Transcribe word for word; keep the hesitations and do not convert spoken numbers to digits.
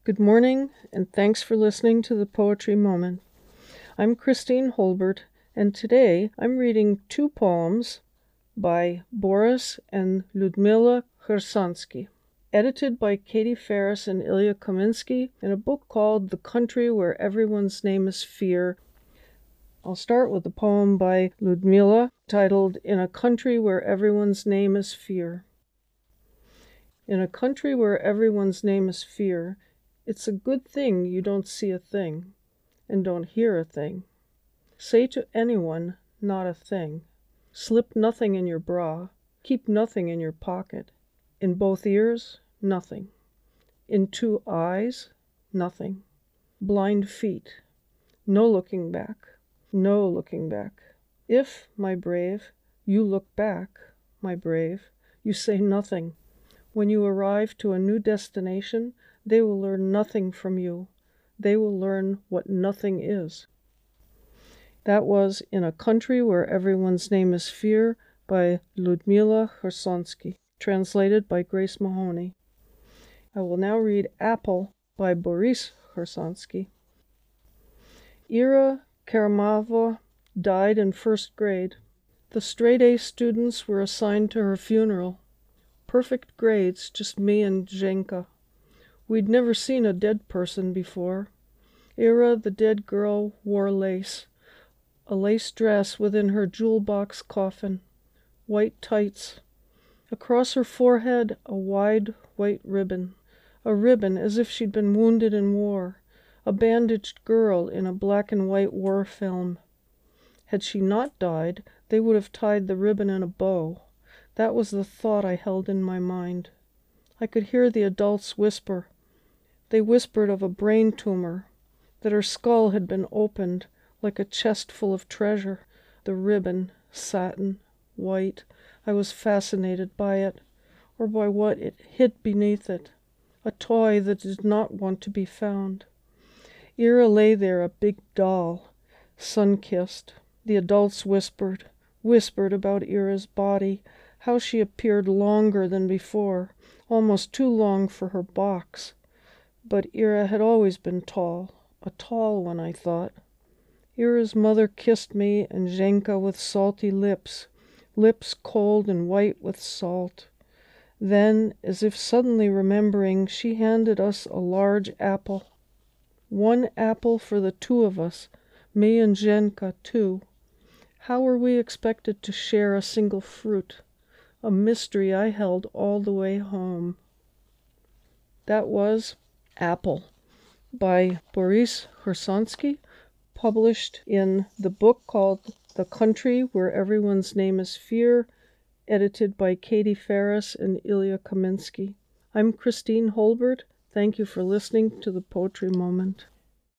Good morning, and thanks for listening to the Poetry Moment. I'm Christine Holbert, and today I'm reading two poems by Boris and Ludmila Khersansky, edited by Katie Ferris and Ilya Kaminsky in a book called The Country Where Everyone's Name is Fear. I'll start with a poem by Ludmila titled In a Country Where Everyone's Name is Fear. In a country where everyone's name is fear, it's a good thing you don't see a thing and don't hear a thing. Say to anyone, not a thing. Slip nothing in your bra. Keep nothing in your pocket. In both ears, nothing. In two eyes, nothing. Blind feet. No looking back. No looking back. If, my brave, you look back, my brave, you say nothing. When you arrive to a new destination, they will learn nothing from you. They will learn what nothing is. That was In a Country Where Everyone's Name is Fear by Ludmila Khersansky, translated by Grace Mahoney. I will now read Apple by Boris Khersansky. Ira Karamava died in first grade. The straight-A students were assigned to her funeral. Perfect grades, just me and Zhenka. We'd never seen a dead person before. Ira, the dead girl, wore lace. A lace dress within her jewel box coffin. White tights. Across her forehead, a wide white ribbon. A ribbon as if she'd been wounded in war. A bandaged girl in a black and white war film. Had she not died, they would have tied the ribbon in a bow. That was the thought I held in my mind. I could hear the adults whisper. They whispered of a brain tumor, that her skull had been opened like a chest full of treasure. The ribbon, satin, white, I was fascinated by it, or by what it hid beneath it, a toy that did not want to be found. Ira lay there, a big doll, sun-kissed. The adults whispered, whispered about Ira's body, how she appeared longer than before, almost too long for her box. But Ira had always been tall, a tall one, I thought. Ira's mother kissed me and Zhenka with salty lips, lips cold and white with salt. Then, as if suddenly remembering, she handed us a large apple. One apple for the two of us, me and Zhenka too. How were we expected to share a single fruit? A mystery I held all the way home. That was Apple by Boris Khersansky, published in the book called The Country Where Everyone's Name is Fear, edited by Katie Ferris and Ilya Kaminsky. I'm Christine Holbert. Thank you for listening to the Poetry Moment.